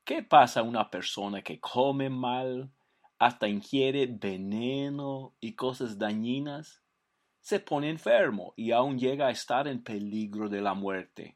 ¿Qué pasa a una persona que come mal, hasta ingiere veneno y cosas dañinas? Se pone enfermo y aún llega a estar en peligro de la muerte.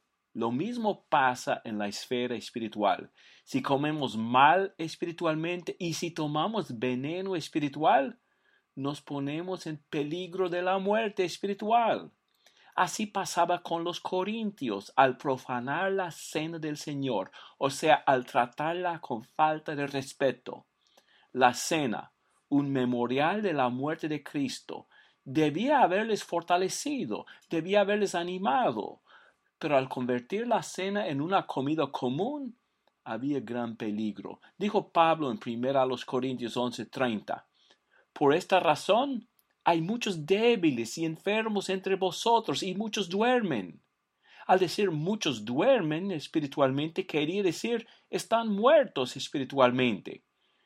Lo mismo pasa en la esfera espiritual. Si comemos mal espiritualmente y si tomamos veneno espiritual, nos ponemos en peligro de la muerte espiritual. Así pasaba con los corintios al profanar la cena del Señor, o sea, al tratarla con falta de respeto. La cena, un memorial de la muerte de Cristo, debía haberles fortalecido, debía haberles animado, pero al convertir la cena en una comida común, había gran peligro. Dijo Pablo en 1 Corintios 11:30, por esta razón hay muchos débiles y enfermos entre vosotros y muchos duermen. Al decir muchos duermen espiritualmente, quería decir están muertos espiritualmente.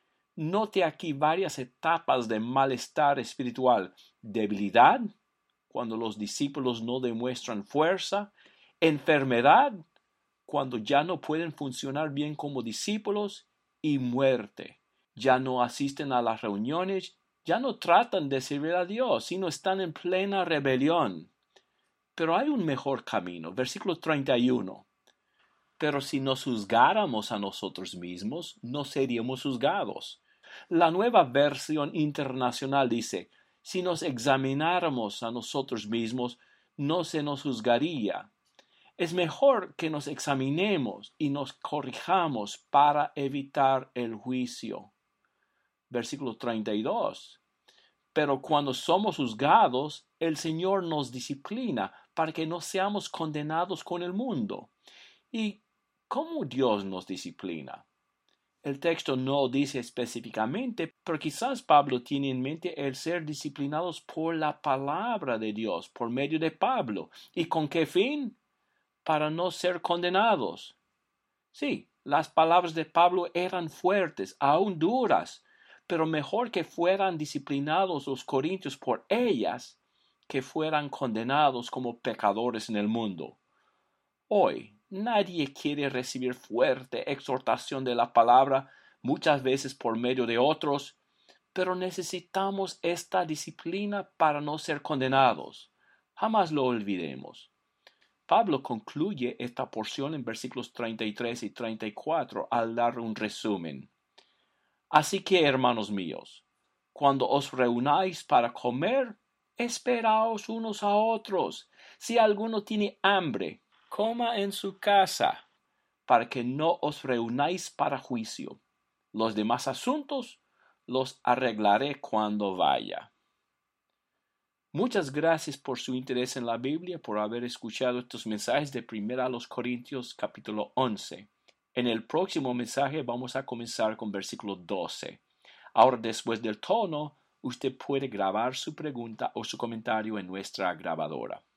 Note aquí varias etapas de malestar espiritual. Debilidad, cuando los discípulos no demuestran fuerza. Enfermedad, cuando ya no pueden funcionar bien como discípulos. Y muerte, ya no asisten a las reuniones, ya no tratan de servir a Dios, sino están en plena rebelión. Pero hay un mejor camino. Versículo 31. Pero si nos juzgáramos a nosotros mismos, no seríamos juzgados. La Nueva Versión Internacional dice, si nos examináramos a nosotros mismos, no se nos juzgaría. Es mejor que nos examinemos y nos corrijamos para evitar el juicio. Versículo 32. Pero cuando somos juzgados, el Señor nos disciplina para que no seamos condenados con el mundo. ¿Y cómo Dios nos disciplina? El texto no dice específicamente, pero quizás Pablo tiene en mente el ser disciplinados por la palabra de Dios, por medio de Pablo. ¿Y con qué fin? Para no ser condenados. Sí, las palabras de Pablo eran fuertes, aún duras, pero mejor que fueran disciplinados los corintios por ellas que fueran condenados como pecadores en el mundo. Hoy, nadie quiere recibir fuerte exhortación de la palabra, muchas veces por medio de otros, pero necesitamos esta disciplina para no ser condenados. Jamás lo olvidemos. Pablo concluye esta porción en versículos 33 y 34 al dar un resumen. Así que, hermanos míos, cuando os reunáis para comer, esperaos unos a otros. Si alguno tiene hambre, coma en su casa, para que no os reunáis para juicio. Los demás asuntos los arreglaré cuando vaya. Muchas gracias por su interés en la Biblia, por haber escuchado estos mensajes de 1 Corintios capítulo 11. En el próximo mensaje vamos a comenzar con versículo 12. Ahora, después del tono, usted puede grabar su pregunta o su comentario en nuestra grabadora.